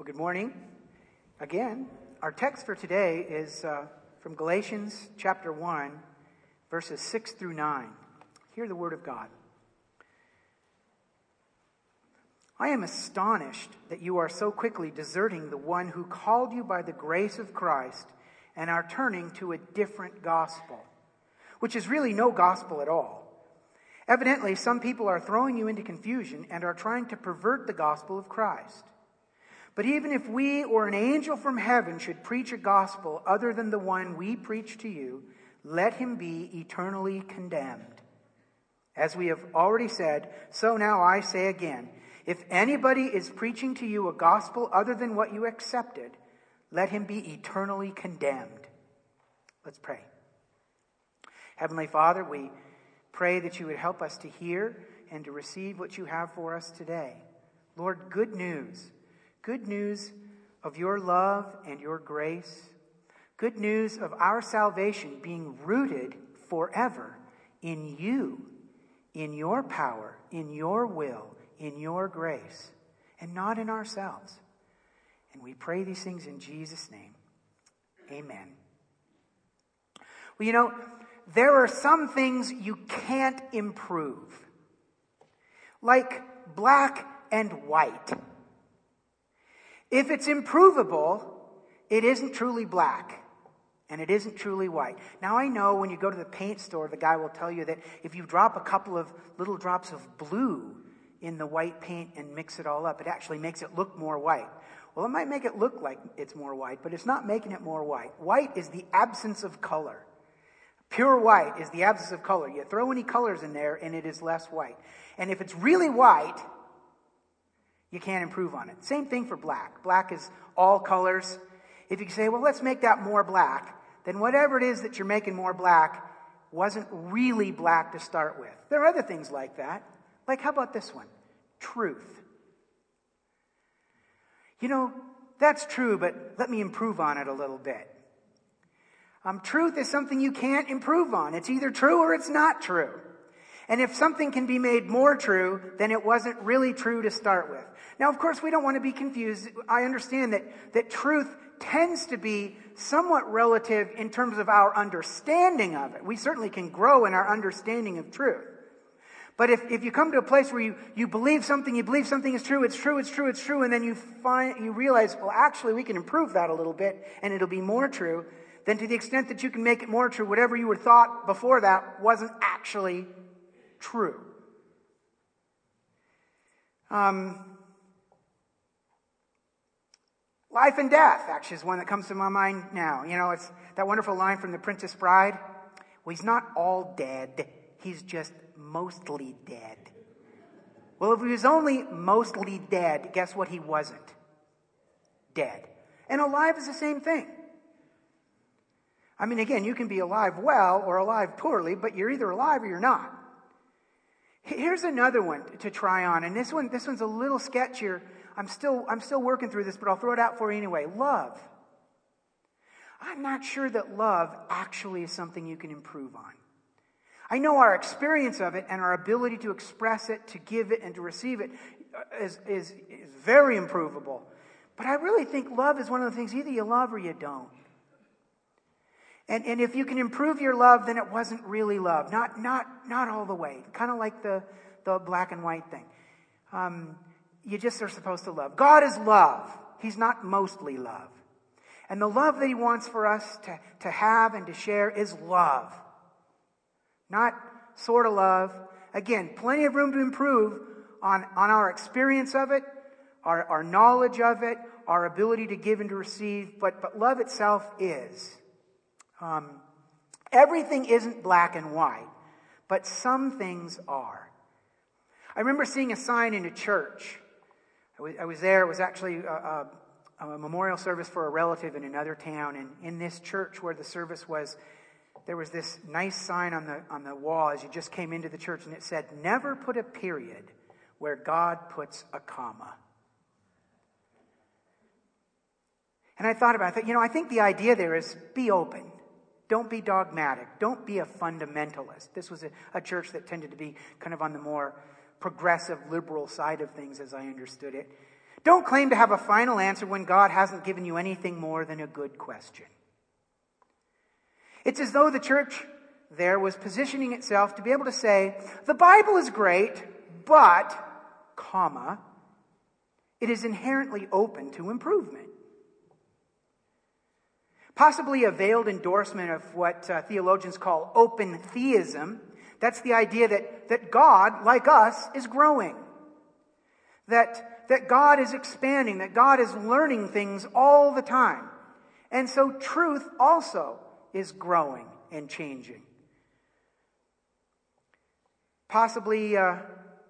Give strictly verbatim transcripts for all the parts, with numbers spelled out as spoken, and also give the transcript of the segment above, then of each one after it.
Good morning. Again, our text for today is uh, from Galatians chapter one, verses six through nine. Hear the word of God. I am astonished that you are so quickly deserting the one who called you by the grace of Christ and are turning to a different gospel, which is really no gospel at all. Evidently, some people are throwing you into confusion and are trying to pervert the gospel of Christ. But even if we or an angel from heaven should preach a gospel other than the one we preach to you, let him be eternally condemned. As we have already said, so now I say again, if anybody is preaching to you a gospel other than what you accepted, let him be eternally condemned. Let's pray. Heavenly Father, we pray that you would help us to hear and to receive what you have for us today. Lord, good news. Good news of your love and your grace. Good news of our salvation being rooted forever in you, in your power, in your will, in your grace, and not in ourselves. And we pray these things in Jesus' name. Amen. Well, you know, there are some things you can't improve, like black and white. If it's improvable, it isn't truly black, and it isn't truly white. Now, I know when you go to the paint store, the guy will tell you that if you drop a couple of little drops of blue in the white paint and mix it all up, it actually makes it look more white. Well, it might make it look like it's more white, but it's not making it more white. White is the absence of color. Pure white is the absence of color. You throw any colors in there, and it is less white. And if it's really white, you can't improve on it. Same thing for black. Black is all colors. If you say, well, let's make that more black, then whatever it is that you're making more black wasn't really black to start with. There are other things like that. Like, how about this one? Truth. You know, that's true, but let me improve on it a little bit. Um, truth is something you can't improve on. It's either true or it's not true. And if something can be made more true, then it wasn't really true to start with. Now, of course, we don't want to be confused. I understand that, that truth tends to be somewhat relative in terms of our understanding of it. We certainly can grow in our understanding of truth. But if, if you come to a place where you, you believe something, you believe something is true, it's true, it's true, it's true, and then you find you realize, well, actually, we can improve that a little bit, and it'll be more true, then to the extent that you can make it more true, whatever you were thought before that wasn't actually true. Um, life and death, actually, is one that comes to my mind now. You know, it's that wonderful line from The Princess Bride. Well, he's not all dead. He's just mostly dead. Well, if he was only mostly dead, guess what he wasn't? Dead. And alive is the same thing. I mean, again, you can be alive well or alive poorly, but you're either alive or you're not. Here's another one to try on, and this one, this one's a little sketchier. I'm still, I'm still working through this, but I'll throw it out for you anyway. Love. I'm not sure that love actually is something you can improve on. I know our experience of it and our ability to express it, to give it, and to receive it is, is, is very improvable. But I really think love is one of the things either you love or you don't. And, and if you can improve your love, then it wasn't really love. Not, not, not all the way. Kind of like the, the black and white thing. Um, you just are supposed to love. God is love. He's not mostly love. And the love that he wants for us to, to have and to share is love. Not sort of love. Again, plenty of room to improve on, on our experience of it, our, our knowledge of it, our ability to give and to receive. But, but love itself is. Um, everything isn't black and white, but some things are. I remember seeing a sign in a church. I was, I was there. It was actually a, a, a memorial service for a relative in another town. And in this church where the service was, there was this nice sign on the on the wall as you just came into the church, and it said, "Never put a period where God puts a comma." And I thought about that. You know, I think the idea there is be open. Don't be dogmatic. Don't be a fundamentalist. This was a, a church that tended to be kind of on the more progressive, liberal side of things, as I understood it. Don't claim to have a final answer when God hasn't given you anything more than a good question. It's as though the church there was positioning itself to be able to say, the Bible is great, but, comma, it is inherently open to improvement. Possibly a veiled endorsement of what uh, theologians call open theism. That's the idea that, that God, like us, is growing. That, that God is expanding, that God is learning things all the time. And so truth also is growing and changing. Possibly uh,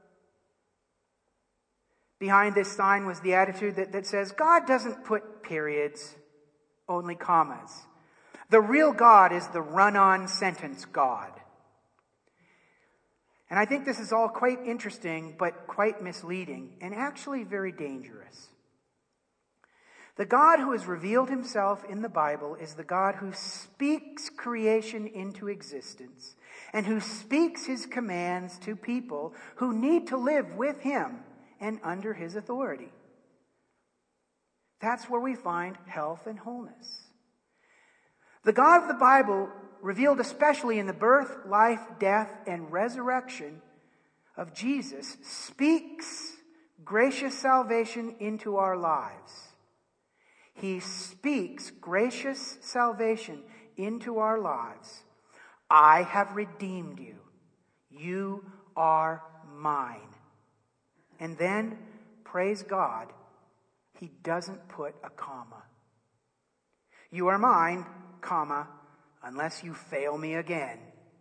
behind this sign was the attitude that, that says, God doesn't put periods, only commas. The real God is the run-on sentence God. And I think this is all quite interesting, but quite misleading, and actually very dangerous. The God who has revealed himself in the Bible is the God who speaks creation into existence and who speaks his commands to people who need to live with him and under his authority. That's where we find health and wholeness. The God of the Bible, revealed especially in the birth, life, death, and resurrection of Jesus, speaks gracious salvation into our lives. He speaks gracious salvation into our lives. I have redeemed you. You are mine. And then, praise God, he doesn't put a comma. You are mine, comma, unless you fail me again.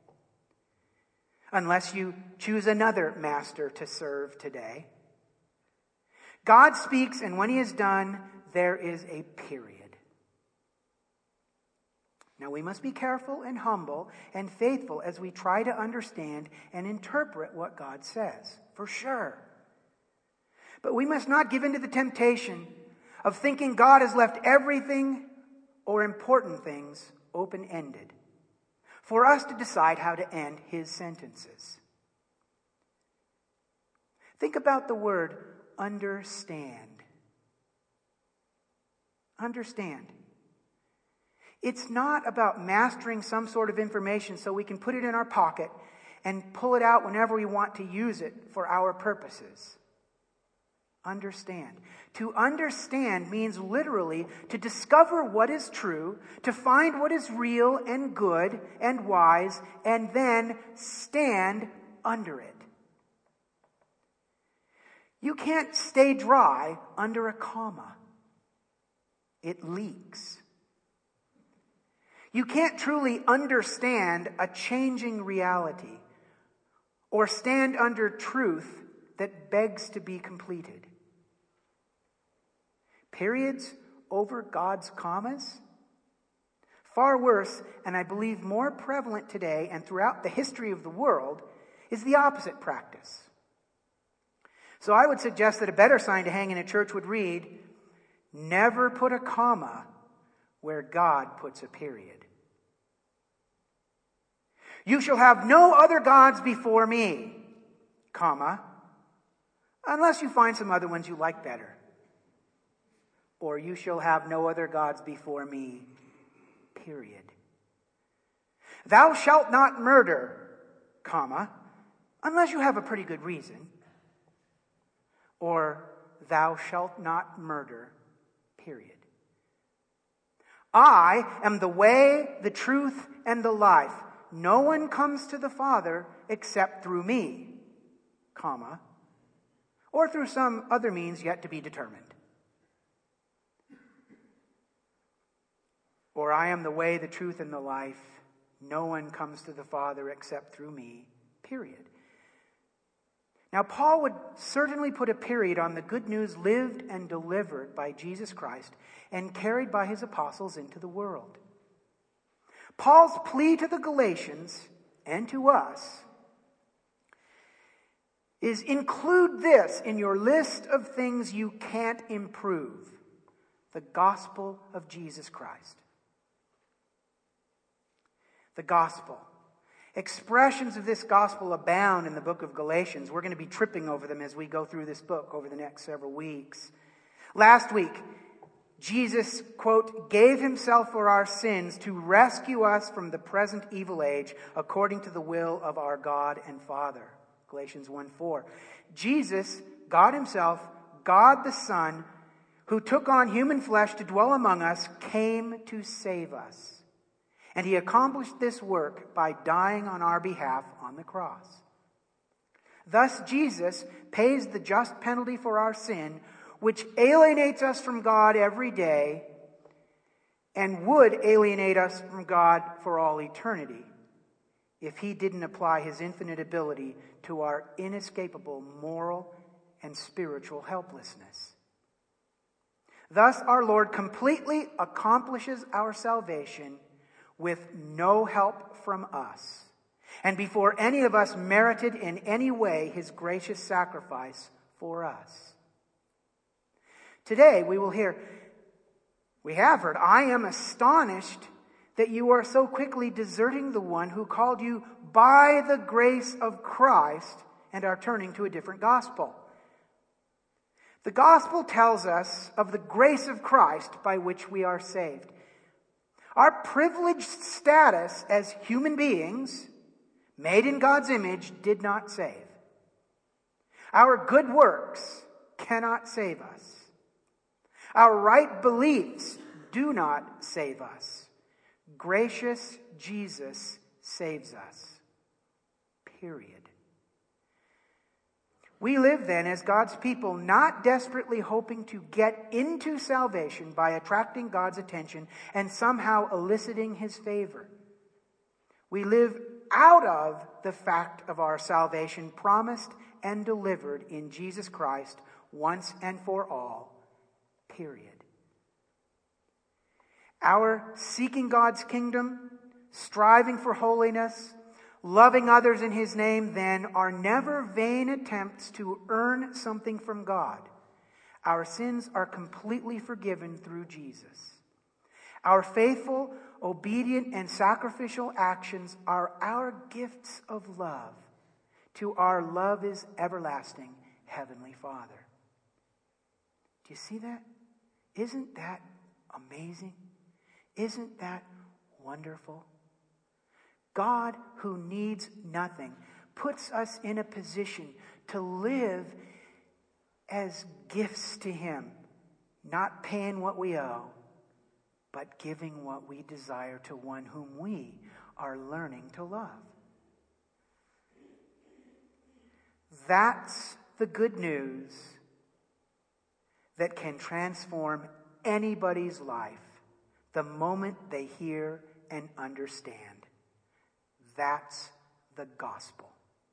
Unless you choose another master to serve today. God speaks, and when he is done, there is a period. Now we must be careful and humble and faithful as we try to understand and interpret what God says, for sure. But we must not give in to the temptation of thinking God has left everything or important things open-ended for us to decide how to end his sentences. Think about the word understand. Understand. It's not about mastering some sort of information so we can put it in our pocket and pull it out whenever we want to use it for our purposes. Understand. To understand means literally to discover what is true, to find what is real and good and wise, and then stand under it. You can't stay dry under a comma. It leaks. You can't truly understand a changing reality or stand under truth that begs to be completed. Periods over God's commas? Far worse, and I believe more prevalent today and throughout the history of the world, is the opposite practice. So I would suggest that a better sign to hang in a church would read, never put a comma where God puts a period. You shall have no other gods before me, comma, unless you find some other ones you like better. Or you shall have no other gods before me, period. Thou shalt not murder, comma, unless you have a pretty good reason. Or thou shalt not murder, period. I am the way, the truth, and the life. No one comes to the Father except through me, comma, or through some other means yet to be determined. Or I am the way, the truth, and the life. No one comes to the Father except through me, period. Now, Paul would certainly put a period on the good news lived and delivered by Jesus Christ and carried by his apostles into the world. Paul's plea to the Galatians and to us is include this in your list of things you can't improve: the gospel of Jesus Christ. The gospel. Expressions of this gospel abound in the book of Galatians. We're going to be tripping over them as we go through this book over the next several weeks. Last week, Jesus, quote, gave himself for our sins to rescue us from the present evil age according to the will of our God and Father. Galatians one four. Jesus, God himself, God the Son, who took on human flesh to dwell among us, came to save us. And he accomplished this work by dying on our behalf on the cross. Thus Jesus pays the just penalty for our sin, which alienates us from God every day and would alienate us from God for all eternity if he didn't apply his infinite ability to our inescapable moral and spiritual helplessness. Thus our Lord completely accomplishes our salvation with no help from us, and before any of us merited in any way his gracious sacrifice for us. Today we will hear, we have heard, I am astonished that you are so quickly deserting the one who called you by the grace of Christ and are turning to a different gospel. The gospel tells us of the grace of Christ by which we are saved. Our privileged status as human beings, made in God's image, did not save. Our good works cannot save us. Our right beliefs do not save us. Gracious Jesus saves us. Period. We live then as God's people, not desperately hoping to get into salvation by attracting God's attention and somehow eliciting his favor. We live out of the fact of our salvation promised and delivered in Jesus Christ once and for all. Period. Our seeking God's kingdom, striving for holiness, loving others in his name, then, are never vain attempts to earn something from God. Our sins are completely forgiven through Jesus. Our faithful, obedient, and sacrificial actions are our gifts of love to our love is everlasting Heavenly Father. Do you see that? Isn't that amazing? Isn't that wonderful? God, who needs nothing, puts us in a position to live as gifts to him, not paying what we owe, but giving what we desire to one whom we are learning to love. That's the good news that can transform anybody's life the moment they hear and understand. That's the gospel.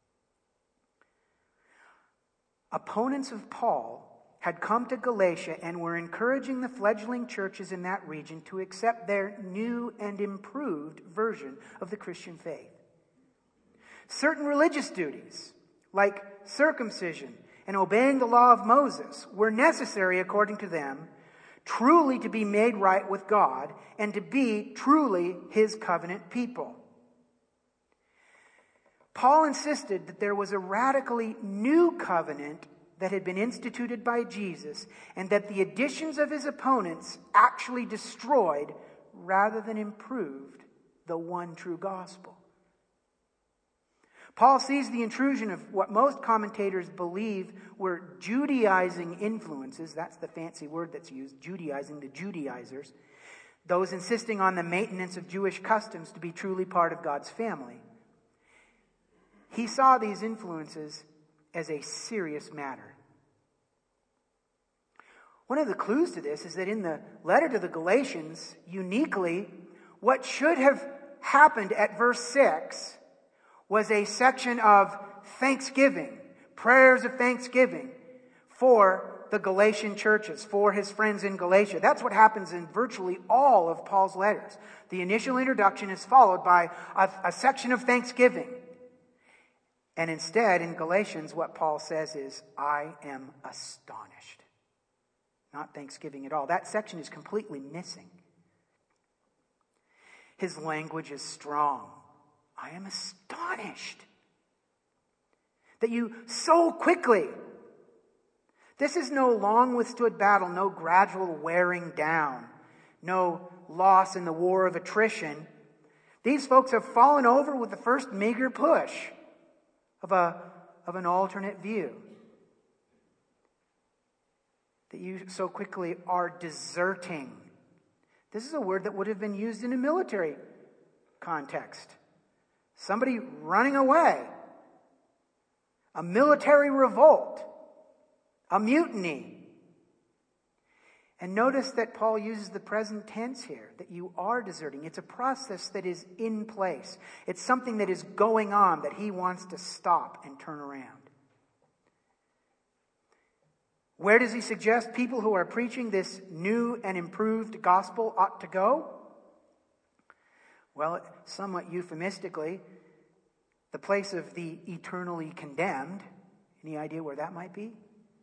Opponents of Paul had come to Galatia and were encouraging the fledgling churches in that region to accept their new and improved version of the Christian faith. Certain religious duties, like circumcision and obeying the law of Moses, were necessary according to them, truly to be made right with God and to be truly his covenant people. Paul insisted that there was a radically new covenant that had been instituted by Jesus and that the additions of his opponents actually destroyed rather than improved the one true gospel. Paul sees the intrusion of what most commentators believe were Judaizing influences. That's the fancy word that's used, Judaizing, the Judaizers. Those insisting on the maintenance of Jewish customs to be truly part of God's family. He saw these influences as a serious matter. One of the clues to this is that in the letter to the Galatians, uniquely, what should have happened at verse six was a section of thanksgiving, prayers of thanksgiving for the Galatian churches, for his friends in Galatia. That's what happens in virtually all of Paul's letters. The initial introduction is followed by a, a section of thanksgiving. And instead, in Galatians, what Paul says is, I am astonished. Not thanksgiving at all. That section is completely missing. His language is strong. I am astonished that you so quickly This is no long withstood battle, no gradual wearing down, no loss in the war of attrition. These folks have fallen over with the first meager push of a of an alternate view. That you so quickly are deserting. This is a word that would have been used in a military context. Somebody running away. A military revolt. A mutiny. And notice that Paul uses the present tense here, that you are deserting. It's a process that is in place. It's something that is going on that he wants to stop and turn around. Where does he suggest people who are preaching this new and improved gospel ought to go? Well, somewhat euphemistically, the place of the eternally condemned. Any idea where that might be?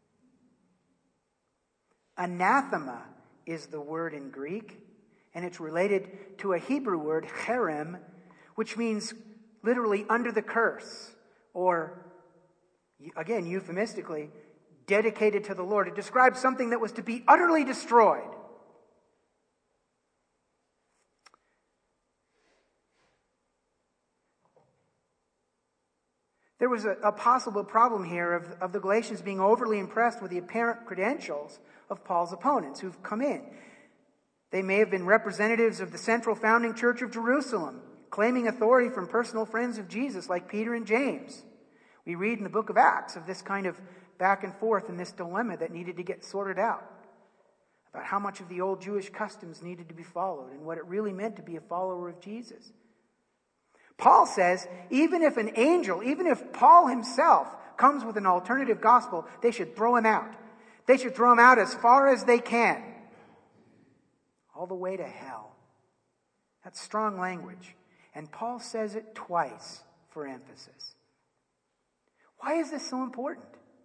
Anathema is the word in Greek, and it's related to a Hebrew word, cherem, which means literally under the curse, or, again, euphemistically, dedicated to the Lord. It describes something that was to be utterly destroyed. There was a, a possible problem here of, of the Galatians being overly impressed with the apparent credentials of Paul's opponents who've come in. They may have been representatives of the central founding church of Jerusalem, claiming authority from personal friends of Jesus like Peter and James. We read in the book of Acts of this kind of back and forth and this dilemma that needed to get sorted out about how much of the old Jewish customs needed to be followed and what it really meant to be a follower of Jesus. Paul says, even if an angel, even if Paul himself comes with an alternative gospel, they should throw him out. They should throw him out as far as they can. All the way to hell. That's strong language. And Paul says it twice for emphasis. Why is this so important?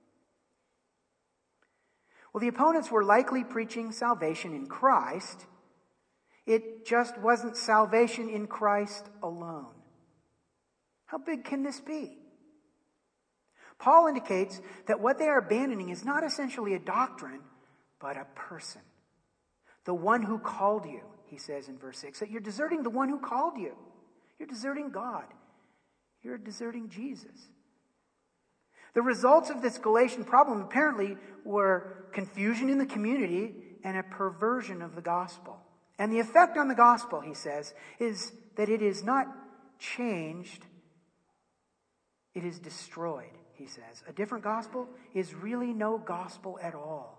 Well, the opponents were likely preaching salvation in Christ. It just wasn't salvation in Christ alone. How big can this be? Paul indicates that what they are abandoning is not essentially a doctrine, but a person. The one who called you, he says in verse six, that you're deserting the one who called you. You're deserting God. You're deserting Jesus. The results of this Galatian problem apparently were confusion in the community and a perversion of the gospel. And the effect on the gospel, he says, is that it is not changed, it is destroyed, he says. A different gospel is really no gospel at all.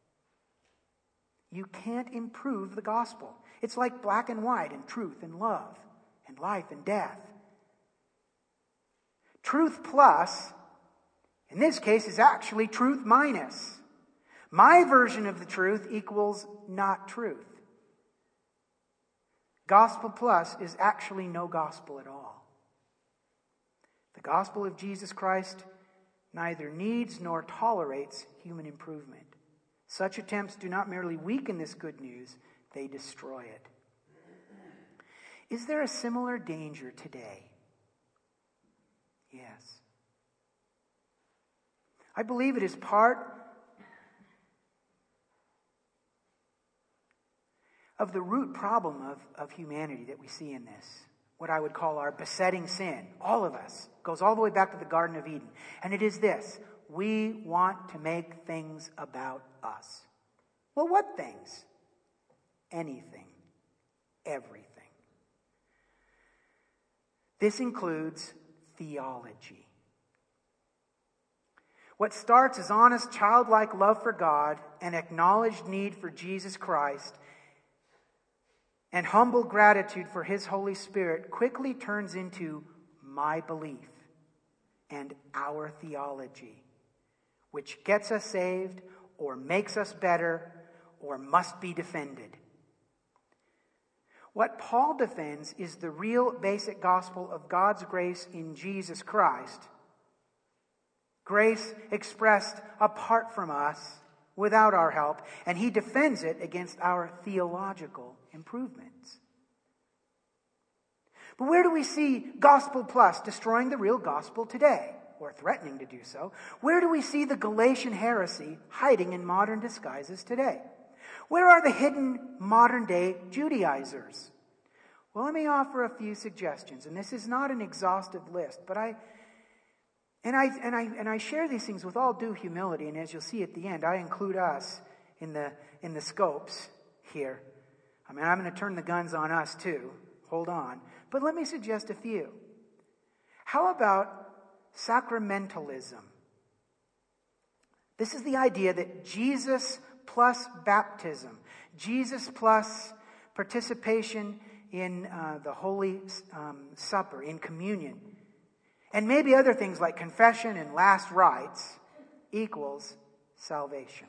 You can't improve the gospel. It's like black and white and truth and love and life and death. Truth plus, in this case, is actually truth minus. My version of the truth equals not truth. Gospel plus is actually no gospel at all. The gospel of Jesus Christ neither needs nor tolerates human improvement. Such attempts do not merely weaken this good news, they destroy it. Is there a similar danger today? Yes. I believe it is part of the root problem of, of humanity that we see in this. What I would call our besetting sin. All of us. Goes all the way back to the Garden of Eden. And it is this. We want to make things about us. Well, what things? Anything. Everything. This includes theology. What starts as honest, childlike love for God and acknowledged need for Jesus Christ and humble gratitude for His Holy Spirit quickly turns into my belief and our theology, which gets us saved or makes us better or must be defended. What Paul defends is the real basic gospel of God's grace in Jesus Christ. Grace expressed apart from us, without our help, and he defends it against our theological improvements. But where do we see gospel plus destroying the real gospel today? or threatening to do so, where do we see the Galatian heresy hiding in modern disguises today? Where are the hidden modern-day Judaizers? Well, let me offer a few suggestions, and this is not an exhaustive list, but I and I and I and I share these things with all due humility, and as you'll see at the end, I include us in the in the scopes here. I mean, I'm going to turn the guns on us too. Hold on. But let me suggest a few. How about sacramentalism? This is the idea that Jesus plus baptism, Jesus plus participation in uh, the Holy um, Supper, in communion, and maybe other things like confession and last rites equals salvation.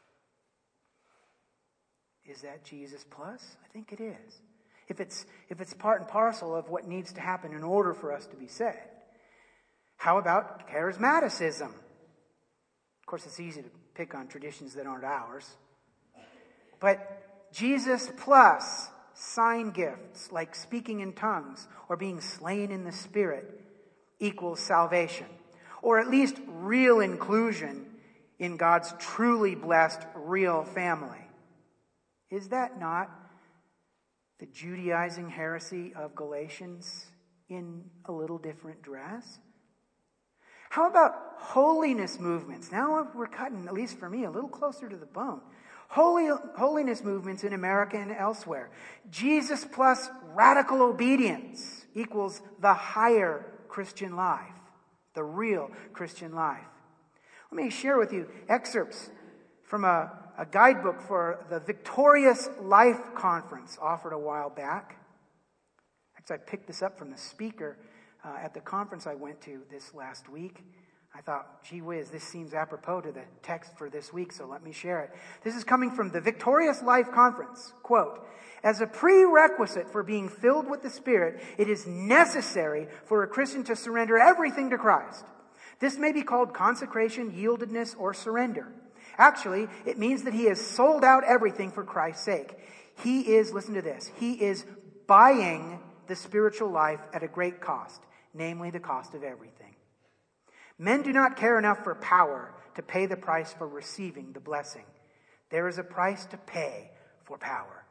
Is that Jesus plus? I think it is. If it's, if it's part and parcel of what needs to happen in order for us to be saved. How about charismaticism? Of course, it's easy to pick on traditions that aren't ours. But Jesus plus sign gifts like speaking in tongues or being slain in the Spirit equals salvation. Or at least real inclusion in God's truly blessed real family. Is that not the Judaizing heresy of Galatians in a little different dress? How about holiness movements? Now we're cutting, at least for me, a little closer to the bone. Holy, holiness movements in America and elsewhere. Jesus plus radical obedience equals the higher Christian life, the real Christian life. Let me share with you excerpts from a, a guidebook for the Victorious Life Conference offered a while back. Actually, I picked this up from the speaker uh, at the conference I went to this last week. I thought, gee whiz, this seems apropos to the text for this week, so let me share it. This is coming from the Victorious Life Conference. Quote, as a prerequisite for being filled with the Spirit, it is necessary for a Christian to surrender everything to Christ. This may be called consecration, yieldedness, or surrender. Actually, it means that he has sold out everything for Christ's sake. He is, listen to this, he is buying the spiritual life at a great cost, namely the cost of everything. Men do not care enough for power to pay the price for receiving the blessing. There is a price to pay for power.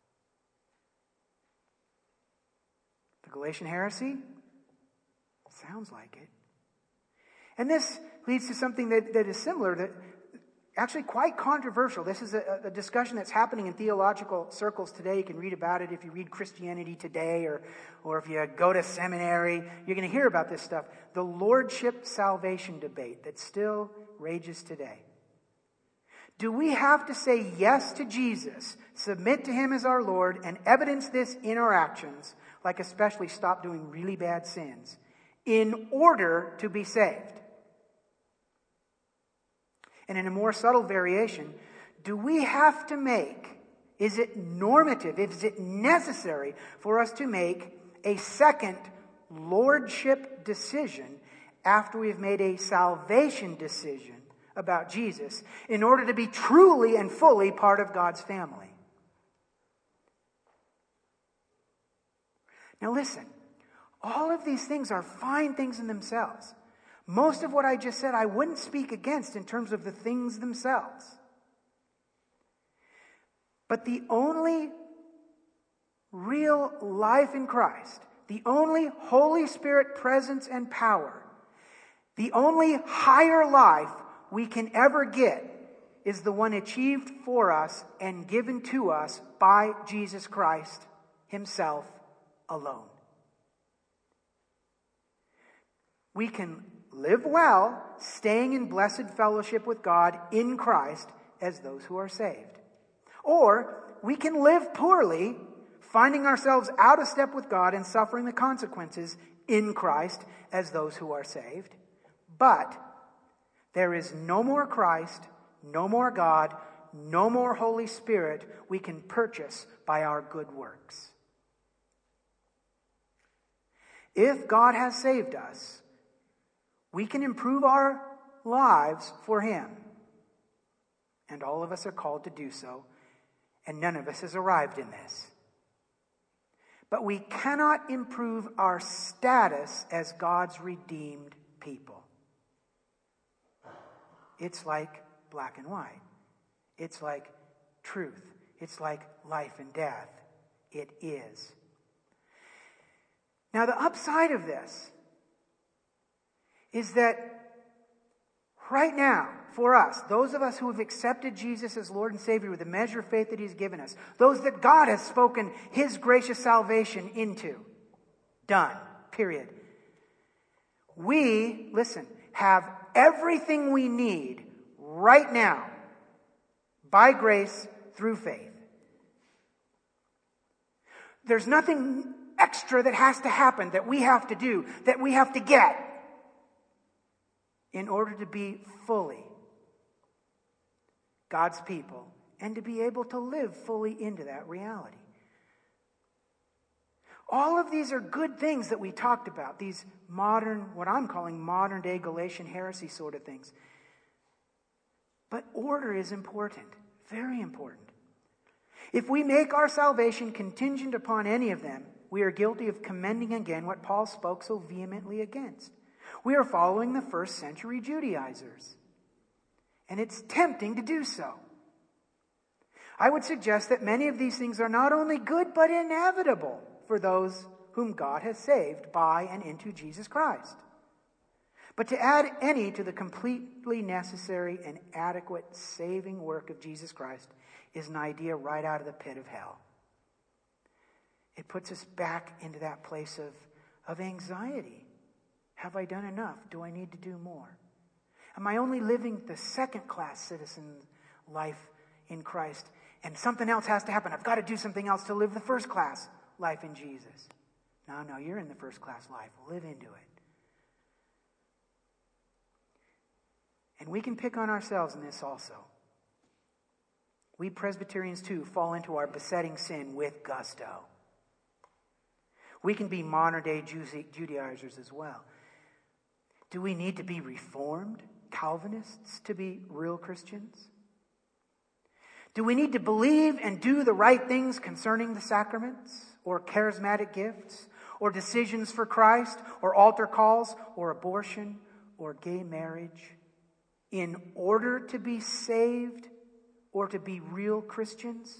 The Galatian heresy? Sounds like it. And this leads to something that, that is similar, that actually quite controversial. This is a, a discussion that's happening in theological circles today. You can read about it if you read Christianity Today, or, or if you go to seminary. You're going to hear about this stuff. The lordship salvation debate that still rages today. Do we have to say yes to Jesus, submit to him as our Lord, and evidence this in our actions, like especially stop doing really bad sins, in order to be saved? And in a more subtle variation, do we have to make, is it normative, is it necessary for us to make a second lordship decision after we've made a salvation decision about Jesus in order to be truly and fully part of God's family? Now listen, all of these things are fine things in themselves. Most of what I just said, I wouldn't speak against in terms of the things themselves. But the only real life in Christ, the only Holy Spirit presence and power, the only higher life we can ever get is the one achieved for us and given to us by Jesus Christ himself alone. We can live well, staying in blessed fellowship with God in Christ as those who are saved. Or we can live poorly, finding ourselves out of step with God and suffering the consequences in Christ as those who are saved. But there is no more Christ, no more God, no more Holy Spirit we can purchase by our good works. If God has saved us, we can improve our lives for him. And all of us are called to do so, and none of us has arrived in this. But we cannot improve our status as God's redeemed people. It's like black and white. It's like truth. It's like life and death. It is. Now, the upside of this is that right now, for us, those of us who have accepted Jesus as Lord and Savior with the measure of faith that He's given us, those that God has spoken His gracious salvation into, done, period. We, listen, have everything we need right now by grace through faith. There's nothing extra that has to happen, that we have to do, that we have to get in order to be fully God's people and to be able to live fully into that reality. All of these are good things that we talked about, these modern, what I'm calling modern day Galatian heresy sort of things. But order is important, very important. If we make our salvation contingent upon any of them, we are guilty of commending again what Paul spoke so vehemently against. We are following the first century Judaizers. And it's tempting to do so. I would suggest that many of these things are not only good, but inevitable for those whom God has saved by and into Jesus Christ. But to add any to the completely necessary and adequate saving work of Jesus Christ is an idea right out of the pit of hell. It puts us back into that place of, of anxiety. Have I done enough? Do I need to do more? Am I only living the second-class citizen life in Christ, and something else has to happen? I've got to do something else to live the first-class life in Jesus. No, no, you're in the first-class life. Live into it. And we can pick on ourselves in this also. We Presbyterians, too, fall into our besetting sin with gusto. We can be modern-day Judaizers as well. Do we need to be Reformed Calvinists to be real Christians? Do we need to believe and do the right things concerning the sacraments, or charismatic gifts, or decisions for Christ, or altar calls, or abortion, or gay marriage, in order to be saved or to be real Christians?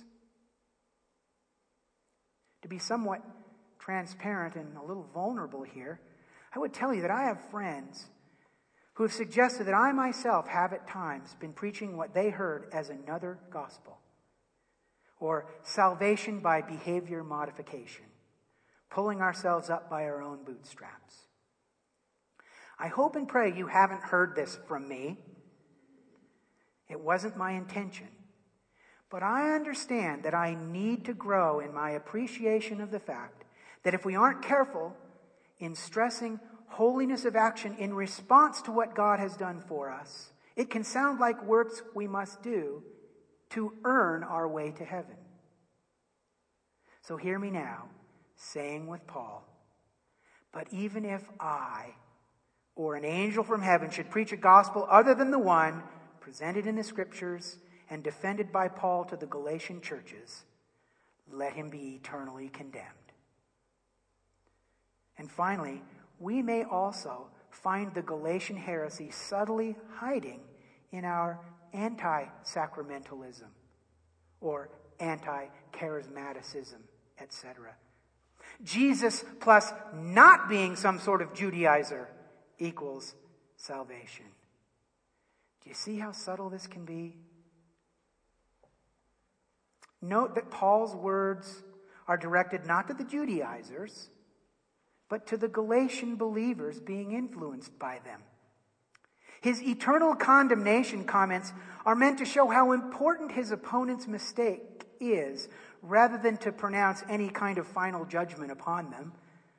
To be somewhat transparent and a little vulnerable here, I would tell you that I have friends who have suggested that I myself have at times been preaching what they heard as another gospel, or salvation by behavior modification, pulling ourselves up by our own bootstraps. I hope and pray you haven't heard this from me. It wasn't my intention. But I understand that I need to grow in my appreciation of the fact that if we aren't careful in stressing holiness of action in response to what God has done for us, it can sound like works we must do to earn our way to heaven. So hear me now, saying with Paul, but even if I or an angel from heaven should preach a gospel other than the one presented in the Scriptures and defended by Paul to the Galatian churches, let him be eternally condemned. And finally, we may also find the Galatian heresy subtly hiding in our anti-sacramentalism or anti-charismaticism, et cetera. Jesus plus not being some sort of Judaizer equals salvation. Do you see how subtle this can be? Note that Paul's words are directed not to the Judaizers, but to the Galatian believers being influenced by them. His eternal condemnation comments are meant to show how important his opponent's mistake is, rather than to pronounce any kind of final judgment upon them.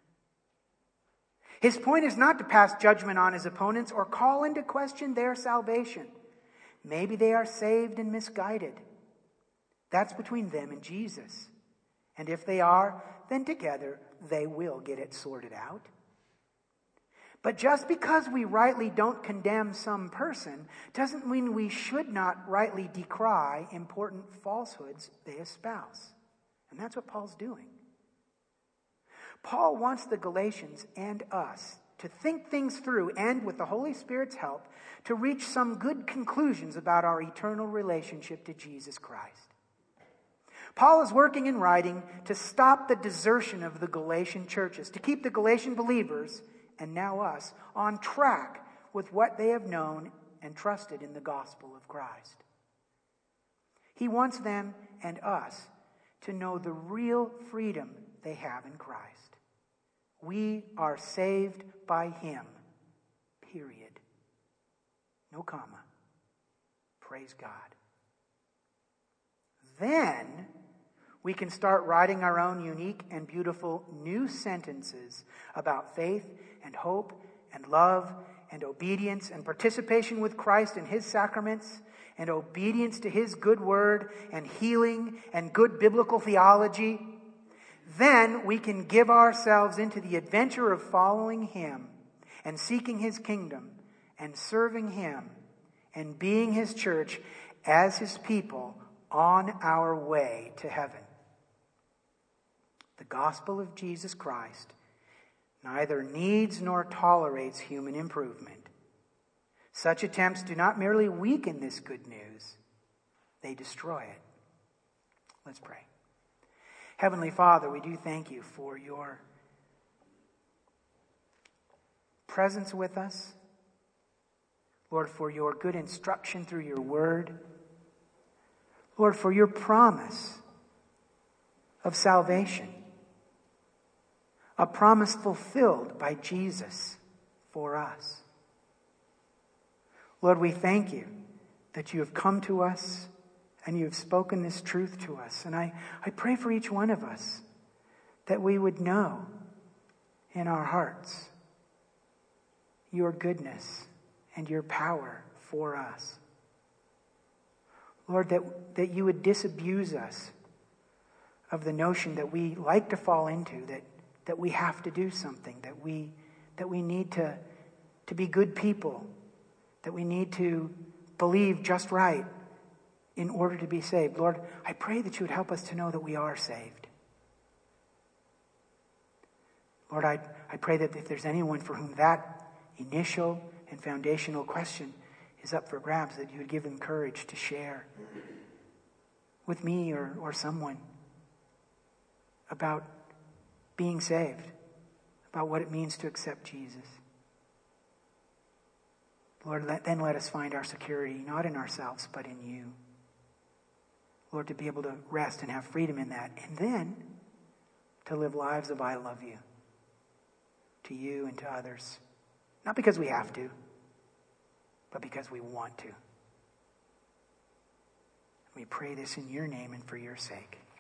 His point is not to pass judgment on his opponents or call into question their salvation. Maybe they are saved and misguided. That's between them and Jesus. And if they are, then together they will get it sorted out. But just because we rightly don't condemn some person doesn't mean we should not rightly decry important falsehoods they espouse. And that's what Paul's doing. Paul wants the Galatians and us to think things through and, with the Holy Spirit's help, to reach some good conclusions about our eternal relationship to Jesus Christ. Paul is working and writing to stop the desertion of the Galatian churches, to keep the Galatian believers, and now us, on track with what they have known and trusted in the gospel of Christ. He wants them and us to know the real freedom they have in Christ. We are saved by Him, period. No comma. Praise God. Then we can start writing our own unique and beautiful new sentences about faith and hope and love and obedience and participation with Christ in His sacraments and obedience to His good word and healing and good biblical theology. Then we can give ourselves into the adventure of following Him and seeking His kingdom and serving Him and being His church as His people on our way to heaven. The gospel of Jesus Christ neither needs nor tolerates human improvement. Such attempts do not merely weaken this good news, they destroy it. Let's pray. Heavenly Father, we do thank You for Your presence with us. Lord, for Your good instruction through Your word. Lord, for Your promise of salvation. A promise fulfilled by Jesus for us. Lord, we thank You that You have come to us and You have spoken this truth to us. And I, I pray for each one of us that we would know in our hearts Your goodness and Your power for us. Lord, that, that You would disabuse us of the notion that we like to fall into, that, that we have to do something, that we, that we need to, to be good people, that we need to believe just right in order to be saved. Lord, I pray that You would help us to know that we are saved. Lord, I, I pray that if there's anyone for whom that initial and foundational question is up for grabs, that You would give them courage to share with me or, or someone about being saved, about what it means to accept Jesus. Lord, let, then let us find our security, not in ourselves, but in You. Lord, to be able to rest and have freedom in that, and then to live lives of I love You, to You and to others. Not because we have to, but because we want to. We pray this in Your name and for Your sake.